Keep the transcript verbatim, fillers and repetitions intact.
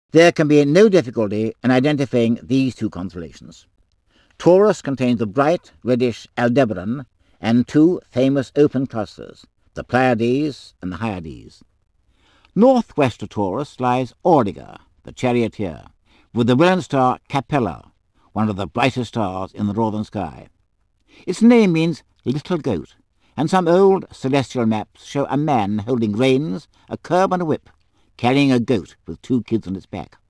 There can be no difficulty in identifying these two constellations. Taurus contains the bright reddish Aldebaran and two famous open clusters, the Pleiades and the Hyades. Northwest of Taurus lies Auriga, the charioteer, with the brilliant star Capella, one of the brightest stars in the northern sky. Its name means little goat, and some old celestial maps show a man holding reins, a curb and a whip, carrying a goat with two kids on its back.